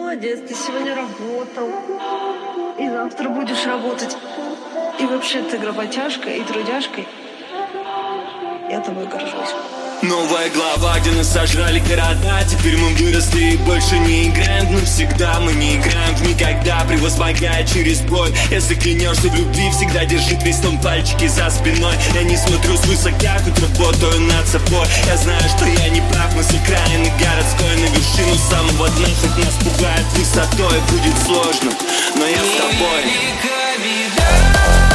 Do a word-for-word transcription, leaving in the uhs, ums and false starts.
молодец, ты сегодня работал. И завтра будешь работать. И вообще ты работяжка и трудяжка. Я тобой горжусь. Новая глава, где нас сожрали города. Теперь мы выросли и больше не играем. Навсегда мы не играем в никогда, превозмогая через боль. Если клянешься в любви, всегда держи крестом пальчики за спиной. Я не смотрю свысока, хоть работаю над собой. Я знаю, что я не прав, мы с окраины городской. На вершину самого дна, хоть нас пугает высотой. Будет сложно, но я с тобой. Велика беда.